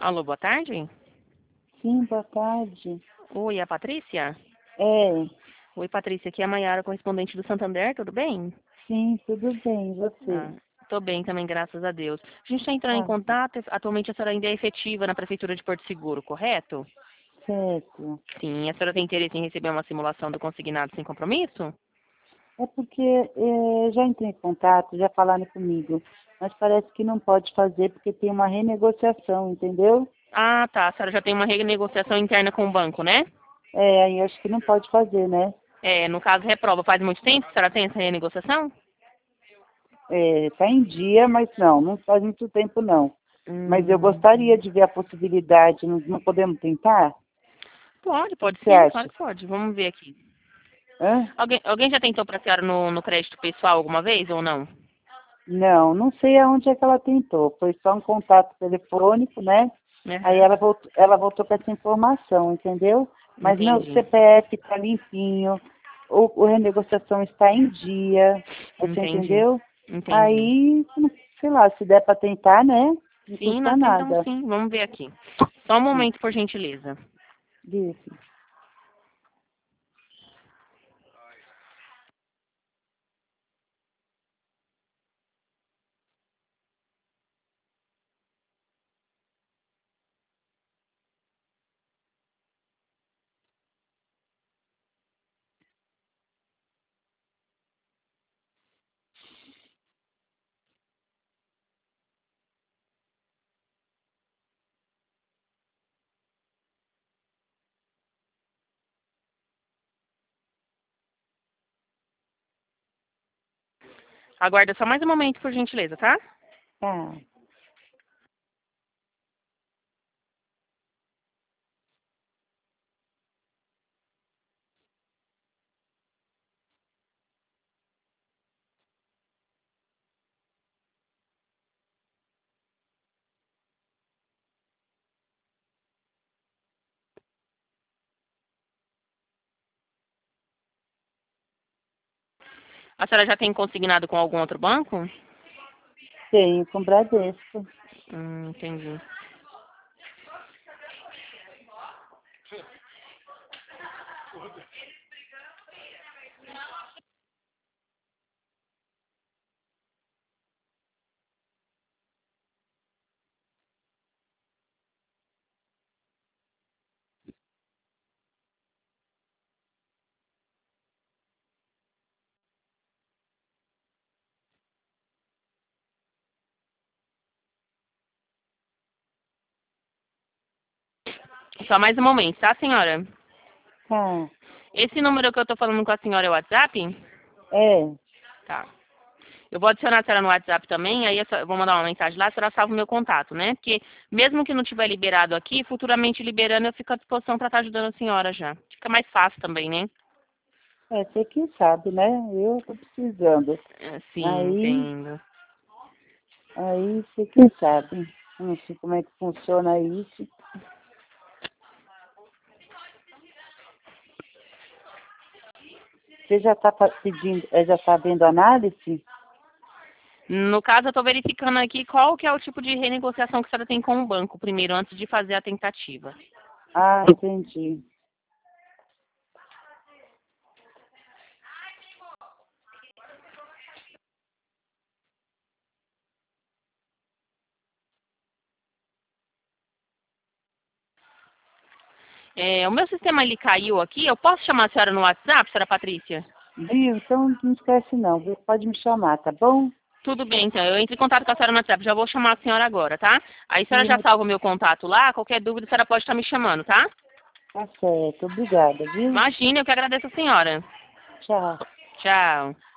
Alô, boa tarde. Sim, boa tarde. Oi, é a Patrícia? É, Oi, Patrícia, aqui é a Maiara, correspondente do Santander, tudo bem? sim, tudo bem, e você? Tô bem também, graças a Deus. A gente está entrando em Ah, contato, atualmente a senhora ainda é efetiva na Prefeitura de Porto Seguro, correto? certo. Sim, a senhora tem interesse em receber uma simulação do consignado sem compromisso? É porque já entrei em contato, já falaram comigo, mas parece que não pode fazer porque tem uma renegociação, entendeu? Ah, tá, a senhora já tem uma renegociação interna com o banco, né? É, aí acho que não pode fazer, né? É, no caso, reprova, faz muito tempo que a senhora tem essa renegociação? É, tá em dia, mas não faz muito tempo não. Mas eu Hum, gostaria de ver a possibilidade, não podemos tentar? O que pode que você sim, claro acha? que pode. Vamos ver aqui. Hã? Alguém já tentou para a senhora no crédito pessoal alguma vez ou não? Não sei aonde é que ela tentou. Foi só um contato telefônico, né? Aí Aham, ela voltou com essa informação, entendeu? Mas meu entendi. CPF está limpinho, o renegociação está em dia, você Entendi. entendeu? Entendi. Aí, sei lá, se der para tentar, né? Não Sim, custa nós tentamos nada. sim. Vamos ver aqui. Só um momento, por gentileza. Isso. Aguarda só mais um momento, por gentileza, tá? Tá. A senhora já tem consignado com algum outro banco? Tenho com Bradesco. Entendi. Só mais um momento, tá, senhora? Tá. Esse número que eu tô falando com a senhora é o WhatsApp? É. Tá. Eu vou adicionar a senhora no WhatsApp também, aí eu vou mandar uma mensagem lá, a senhora salva o meu contato, né? Porque mesmo que não tiver liberado aqui, futuramente liberando, eu fico à disposição para estar ajudando a senhora já. Fica mais fácil também, né? É, você que sabe, né? Eu tô precisando. Sim, Aí, entendo. aí você que sabe. Eu não sei como é que funciona isso. Você já está pedindo, já está vendo análise? No caso, eu estou verificando aqui qual que é o tipo de renegociação que a senhora tem com o banco primeiro, antes de fazer a tentativa. Ah, entendi. É, o meu sistema ele caiu aqui, eu posso chamar a senhora no WhatsApp, senhora Patrícia? Viu? Então não esquece não, viu? Pode me chamar, tá bom? Tudo bem, então. Eu entro em contato com a senhora no WhatsApp. Já vou chamar a senhora agora, tá? Aí a senhora Sim, já mas salva o meu contato lá. Qualquer dúvida, a senhora pode estar me chamando, tá? tá certo. Obrigada, viu? Imagina, eu que agradeço a senhora. Tchau. Tchau.